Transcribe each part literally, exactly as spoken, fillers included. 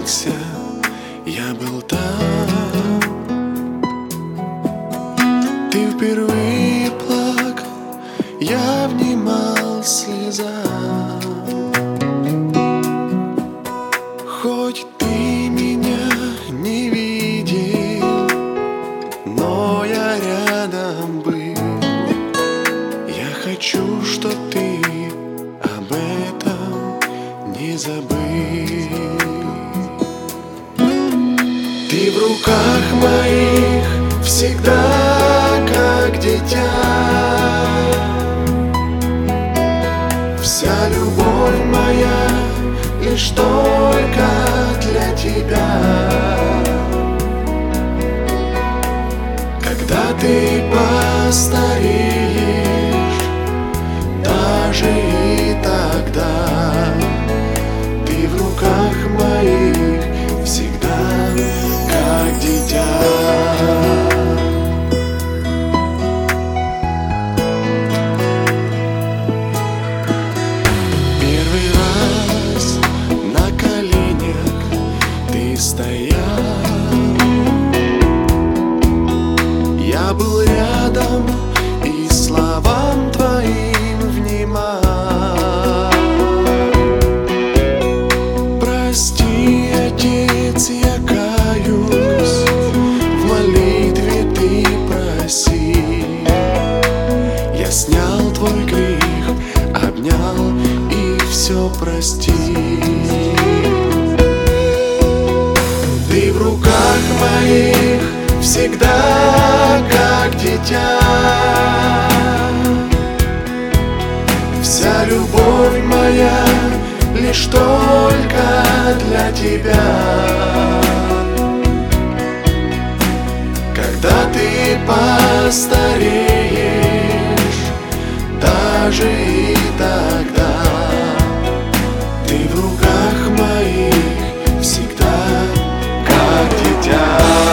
проникся, я был там. Ты впервые плакал, я внимал слезам. Хоть ты меня не видел, но я рядом был. Я хочу, чтоб ты об этом не забыл. Ты в руках моих всегда как дитя. Вся любовь моя лишь только для тебя. Когда ты постареешь, даже и тогда ты в руках моих всегда как дитя. Первый раз на коленях ты стоял, я был рядом и словам твоим внимал. Прости, Отец, я каюсь, в молитве ты проси. Я снял твой грех, обнял и все простил. Ты в руках моих всегда как дитя. Вся любовь моя лишь только для тебя. Когда ты постареешь, даже и тогда ты в руках моих всегда как дитя.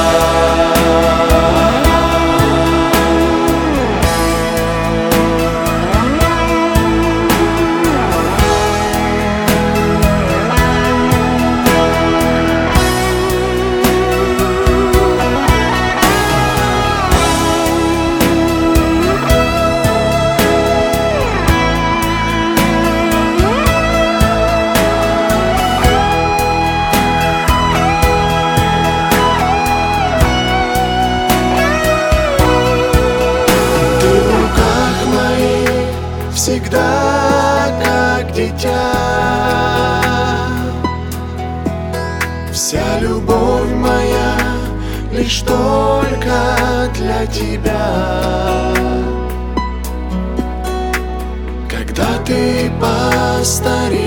Всегда как дитя. Вся любовь моя лишь только для тебя. Когда ты постареешь,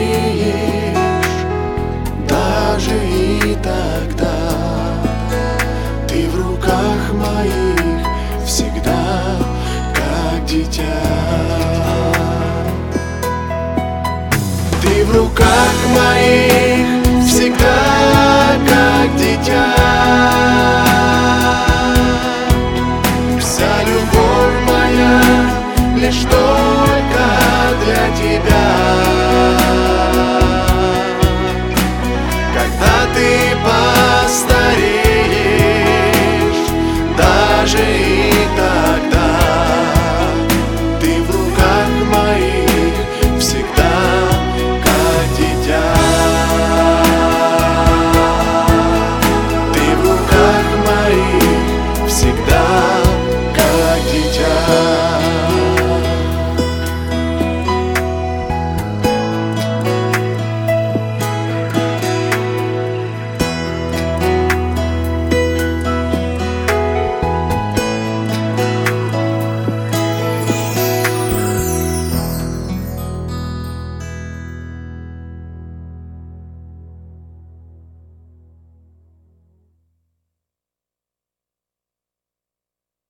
даже и тогда ты в руках моих всегда как дитя. Ты в руках моих всегда как дитя. Вся любовь моя лишь то